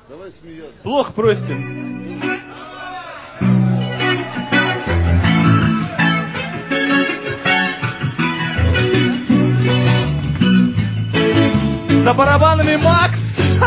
Давай смеяться. Плохо просим. За барабанами Макс!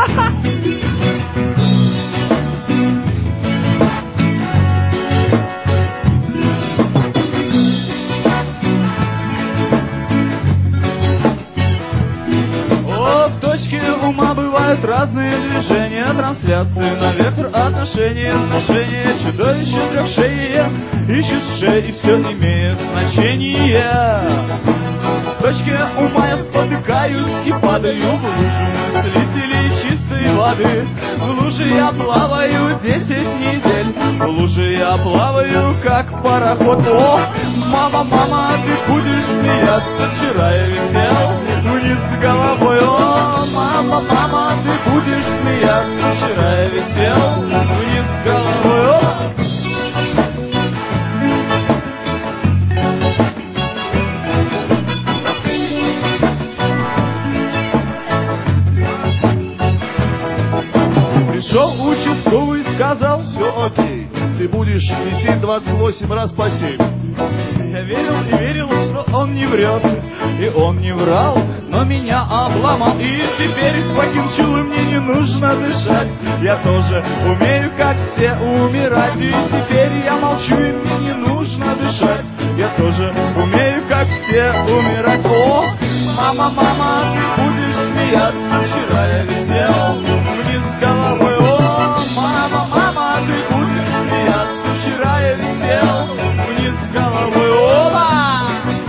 В точке ума бывают разные движения, трансляции на ветер, отношения, сношения, чудовище трехшея, ищет шеи, и все имеет значение. В точке ума я спотыкаюсь и падаю в лужу мыслителей чистой воды. В луже я плаваю 10 недель, в луже я плаваю как пароход. О, мама, мама, ты будешь смеяться, вчера я висел вниз головой. О, мама, мама, ты будешь смеяться, вчера я висел вниз головой. О! Пришел участковый, сказал, все окей, ты будешь висеть 28 раз по 7. Я верил и верил, что он не врет, и он не врал, но меня обломал. И теперь по кинчулу мне не нужно дышать, я тоже умею, как все, умирать. И теперь я молчу, и мне не нужно дышать, я тоже умею, как все, умирать. О, мама, мама, ты будешь смеяться, вчера я висел вниз головой. О, мама, мама, ты будешь смеяться, вчера я висел вниз головой. Оба!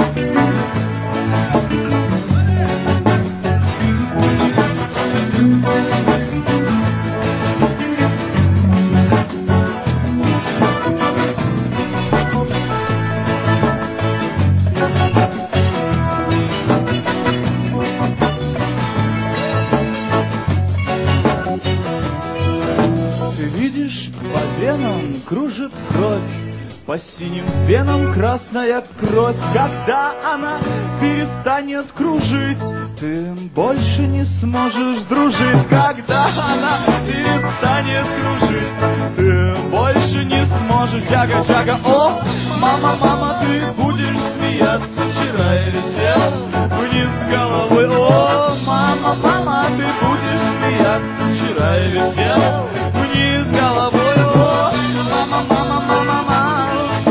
Ты видишь, по венам кружит кровь, по синим венам красная кровь. Когда она перестанет кружить, ты больше не сможешь дружить. Когда она перестанет кружить, ты больше не сможешь. Джага, джага, о, мама, мама, ты будешь смеяться, вчера я висел вниз головой. О, мама, мама, ты будешь смеяться, вчера я висел вниз головой. О, мама, мама, мама, мама.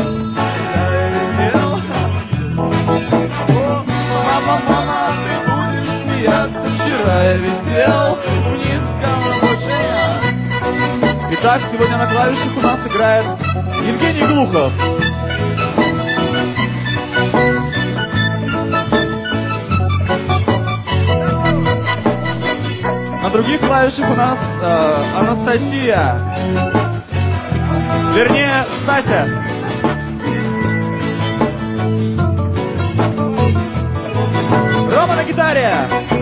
Мама, мама, ты будешь смеяться, вчера я висел вниз головой. Итак, сегодня на клавишах у нас играет Евгений Глухов. На других клавишах у нас Анастасия. Вернее, Стася. Рома на гитаре.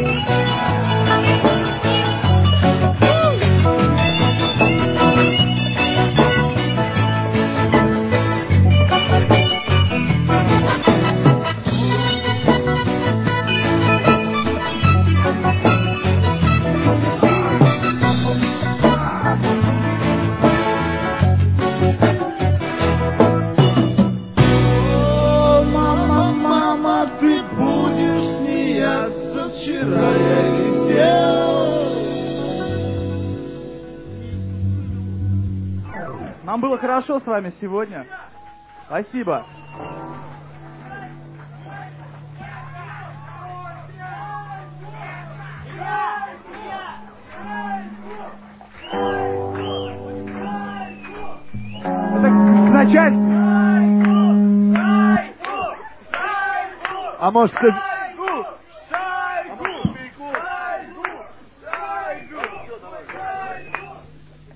Нам было хорошо с вами сегодня. Спасибо. Это к начальству. А может,